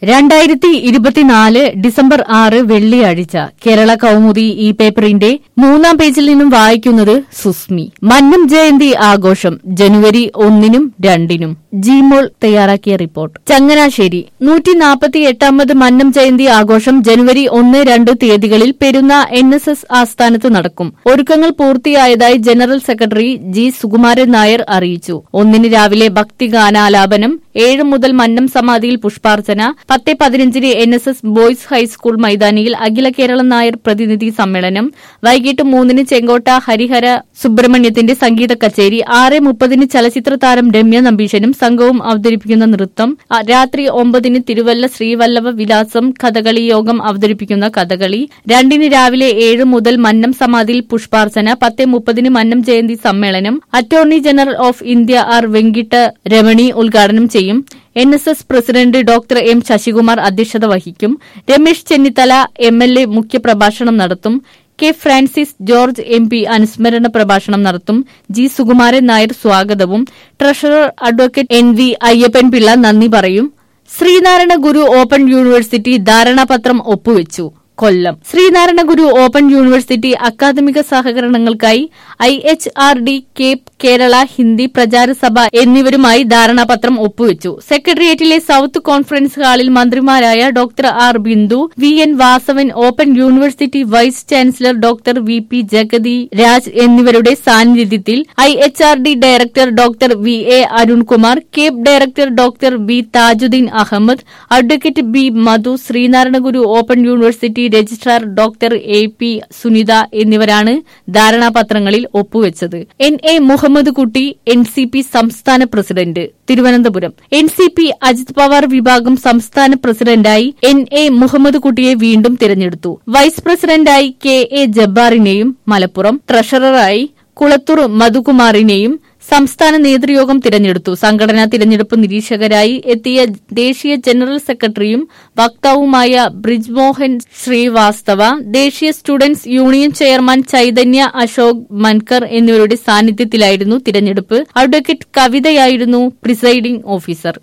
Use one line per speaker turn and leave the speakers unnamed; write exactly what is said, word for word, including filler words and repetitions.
രണ്ടായിരത്തി ഇരുപത്തിനാല് ഡിസംബർ ആറ് വെള്ളിയാഴ്ച കേരള കൗമുദി ഈ പേപ്പറിന്റെ മൂന്നാം പേജിൽ നിന്നും വായിക്കുന്നത് സുസ്മി. മന്നം ജയന്തി ആഘോഷം ജനുവരി ഒന്നിനും രണ്ടിനും. ജിമോൾ തയ്യാറാക്കിയ റിപ്പോർട്ട്. ചങ്ങനാശ്ശേരി നൂറ്റി നാൽപ്പത്തി എട്ടാമത് മന്നം ജയന്തി ആഘോഷം ജനുവരി ഒന്ന് രണ്ട് തീയതികളിൽ പെരുന്ന എൻ എസ് എസ് ആസ്ഥാനത്ത് നടക്കും. ഒരുക്കങ്ങൾ പൂർത്തിയായതായി general secretary G Sukumaran Nair അറിയിച്ചു. ഒന്നിന് രാവിലെ ഭക്തിഗാനാലാപനം, ഏഴ് മുതൽ മന്നം സമാധിയിൽ പുഷ്പാർച്ചന, പത്ത് പതിനഞ്ചിന് N S S boys high school മൈതാനിയിൽ അഖില കേരള നായർ പ്രതിനിധി സമ്മേളനം, വൈകിട്ട് മൂന്നിന് ചെങ്കോട്ട ഹരിഹര സുബ്രഹ്മണ്യത്തിന്റെ സംഗീത കച്ചേരി, ആറ് മുപ്പതിന് ചലച്ചിത്ര താരം രമ്യ നമ്പീശനും സംഘവും അവതരിപ്പിക്കുന്ന നൃത്തം, രാത്രി ഒമ്പതിന് തിരുവല്ല ശ്രീവല്ലഭ വിലാസം കഥകളി യോഗം അവതരിപ്പിക്കുന്ന കഥകളി, രണ്ടിന് രാവിലെ ഏഴ് മുതൽ മന്നം സമാധിയിൽ പുഷ്പാർച്ചന, പത്ത് മുപ്പതിന് മന്നം ജയന്തി സമ്മേളനം. Attorney general of India R Venkata Ramani ഉദ്ഘാടനം ചെയ്യും. N S S president doctor M Sasikumar അധ്യക്ഷത വഹിക്കും. Ramesh Chennithala M L A മുഖ്യപ്രഭാഷണം നടത്തും. K Francis George M P അനുസ്മരണ പ്രഭാഷണം നടത്തും. ജി സുകുമാരൻ നായർ സ്വാഗതവും treasurer advocate N V Ayyappanpillai നന്ദി പറയും. ശ്രീനാരായണ ഗുരു ഓപ്പൺ യൂണിവേഴ്സിറ്റി ധാരണാപത്രം ഒപ്പുവെച്ചു. കൊല്ലം ശ്രീനാരായണ ഗുരു ഓപ്പൺ യൂണിവേഴ്സിറ്റി അക്കാദമിക സഹകരണങ്ങൾക്കായി I H R D, CAPE Kerala Hindi Prachara സഭ എന്നിവരുമായി ധാരണാപത്രം ഒപ്പുവെച്ചു. സെക്രട്ടേറിയറ്റിലെ സൌത്ത് കോൺഫറൻസ് ഹാളിൽ മന്ത്രിമാരായ doctor R Bindu, V N Vasavan, open university vice chancellor doctor V P Jagathi Raj എന്നിവരുടെ സാന്നിധ്യത്തിൽ I H R D director doctor V A Arunkumar, CAPE director doctor V Thajuddeen Ahammed, advocate B Madhu, Sreenarayana Guru open university registrar doctor A P Sunitha എന്നിവരാണ് ധാരണാപത്രങ്ങളിൽ ഒപ്പുവെച്ചത്. N A Muhammed Kutty, N C P സംസ്ഥാന president. Thiruvananthapuram N C P Ajit Pawar വിഭാഗം സംസ്ഥാന പ്രസിഡന്റായി N A Muhammad കുട്ടിയെ വീണ്ടും തിരഞ്ഞെടുത്തു. വൈസ് പ്രസിഡന്റായി കെ എ ജബ്ബാറിനെയും മലപ്പുറം ട്രഷററായി കുളത്തൂർ മധുകുമാറിനെയും സംസ്ഥാന നേതൃയോഗം തിരഞ്ഞെടുത്തു. സംഘടനാ തിരഞ്ഞെടുപ്പ് നിരീക്ഷകരായി എത്തിയ ദേശീയ ജനറൽ സെക്രട്ടറിയും വക്താവുമായ ബ്രിജ്മോഹൻ ശ്രീവാസ്തവ, ദേശീയ students union chairman Chaitanya Ashok Mankar എന്നിവരുടെ സാന്നിധ്യത്തിലായിരുന്നു തിരഞ്ഞെടുപ്പ്. അഡ്വക്കേറ്റ് കവിതയായിരുന്നു പ്രിസൈഡിംഗ് ഓഫീസർ.